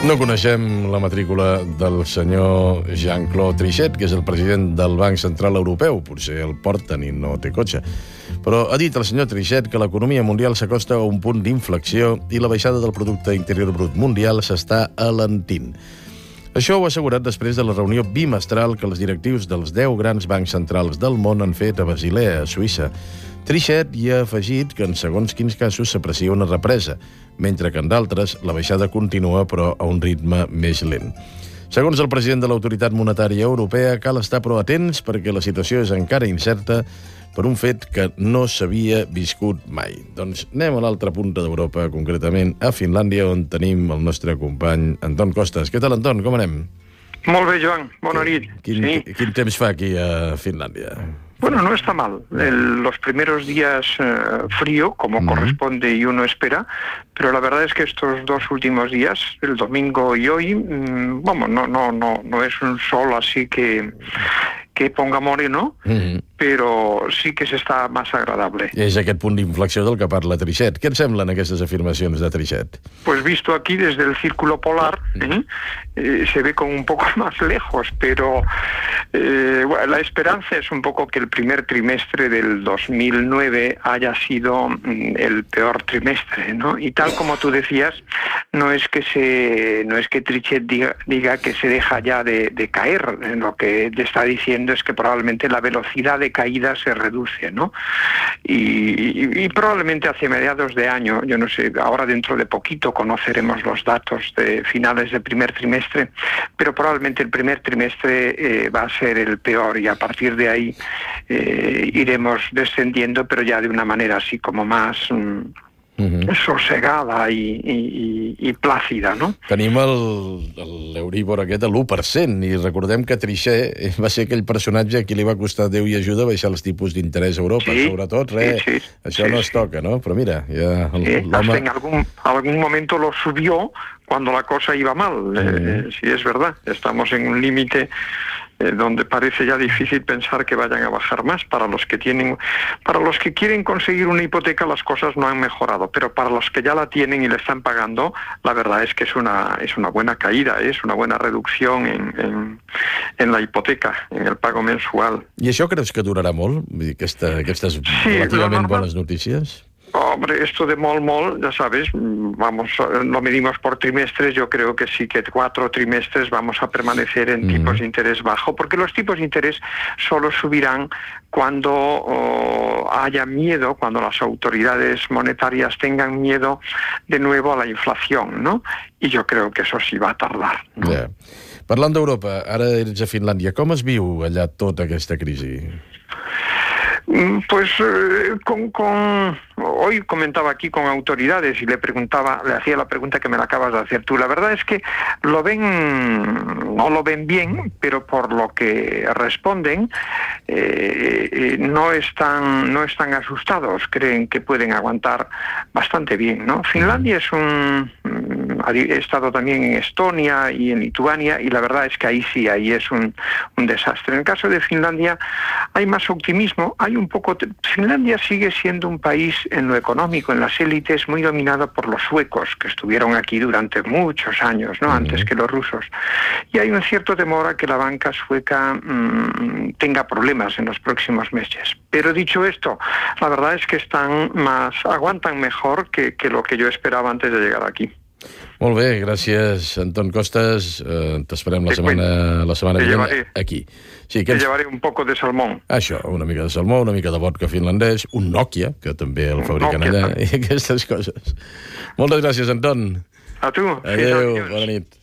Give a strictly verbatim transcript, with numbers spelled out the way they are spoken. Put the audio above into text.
No coneixem la matrícula del senyor Jean-Claude Trichet, que és el president del Banc Central Europeu. Potser el porten i no té cotxe. Però ha dit el senyor Trichet que l'economia mundial s'acosta a un punt d'inflexió i la baixada del producte interior brut mundial s'està alentint. Això ho ha assegurat després de la reunió bimestral que els directius dels deu grans bancs centrals del món han fet a Basilea, a Suïssa. Trichet hi ha afegit que en segons quins casos s'aprecia una represa, mentre que en d'altres la baixada continua però a un ritme més lent. Segons el president de l'Autoritat Monetària Europea, cal estar però atents perquè la situació és encara incerta per un fet que no s'havia viscut mai. Doncs anem a l'altra punta d'Europa, concretament a Finlàndia, on tenim el nostre company Anton Costas. Què tal, Anton? Com anem? Molt bé, Joan. Bona nit. Quin, sí. quin temps fa aquí a Finlàndia? Bueno, no está mal. El, los primeros días eh, frío, como uh-huh. corresponde y uno espera, pero la verdad es que estos dos últimos días, el domingo y hoy, mmm, vamos, no, no, no, no es un sol así que... que ponga moreno, uh-huh. però sí que s'està més agradable. És aquest punt d'inflexió del que parla Trichet. Què et semblen aquestes afirmacions de Trichet? Pues visto aquí desde el círculo polar, ¿eh? Eh, se ve como un poco más lejos, pero eh, bueno, la esperanza es un poco que el primer trimestre del dos mil nueve haya sido mm, el peor trimestre, ¿no? Y tal como tú decías, no es que se, no es que Trichet diga, diga que se deja ya de, de caer, en lo que te está diciendo es que probablemente la velocidad de caída se reduce, ¿no? Y, y, y probablemente hacia mediados de año, yo no sé, ahora dentro de poquito conoceremos los datos de finales del primer trimestre, pero probablemente el primer trimestre eh, va a ser el peor y a partir de ahí eh, iremos descendiendo, pero ya de una manera así como más... Mm, Uh-huh. sossegada i, i, i plàcida, no? Tenim l'Euribor aquest a l'u per cent i recordem que Trichet va ser aquell personatge a qui li va costar Déu i ajuda baixar els tipus d'interès a Europa, sí, sobretot, res, sí, sí, això sí, no es toca, no? Però mira, ja sí, hasta en algún, algún momento lo subió cuando la cosa iba mal, uh-huh. eh, sí, es verdad, estamos en un límite Eh, donde parece ya difícil pensar que vayan a bajar más. Para los que tienen, para los que quieren conseguir una hipoteca las cosas no han mejorado, pero para los que ya la tienen y le están pagando, la verdad es que es una es una buena caída, es una buena reducción en, en, en la hipoteca, en el pago mensual. I això creus que durarà molt? Aquesta, aquestes sí, relativament normal... bones notícies? Hombre, esto de mol mol, ya sabes, vamos, lo medimos por trimestres, yo creo que sí que cuatro trimestres vamos a permanecer en mm. tipos de interés bajo, porque los tipos de interés solo subirán cuando oh, haya miedo, cuando las autoridades monetarias tengan miedo de nuevo a la inflación, ¿no? Y yo creo que eso sí va a tardar, ¿no? Yeah. Parlant d'Europa, ara ets a Finlàndia, com es viu allà tota aquesta crisi? Pues eh, con, con hoy comentaba aquí con autoridades y le preguntaba, le hacía la pregunta que me la acabas de hacer tú. La verdad es que lo ven, no lo ven bien, pero por lo que responden eh, eh, no están, no están asustados. Creen que pueden aguantar bastante bien, ¿no? Finlandia es un, he estado también en Estonia y en Lituania y la verdad es que ahí sí, ahí es un, un desastre. En el caso de Finlandia hay más optimismo, hay un poco... Finlandia sigue siendo un país en lo económico, en las élites, muy dominado por los suecos, que estuvieron aquí durante muchos años, ¿no? Uh-huh. Antes que los rusos. Y hay un cierto temor a que la banca sueca mmm, tenga problemas en los próximos meses. Pero dicho esto, la verdad es que están más, aguantan mejor que, que lo que yo esperaba antes de llegar aquí. Molt bé, gràcies, Anton Costas. Uh, T'esperem la setmana, la setmana vinent aquí. Sí, Te ens... llevaré un poco de salmón. Això, una mica de salmó, una mica de vodka finlandès, un Nokia, que també el fabriquen allà, i aquestes coses. Moltes gràcies, Anton. A tu. Adéu, bona nit.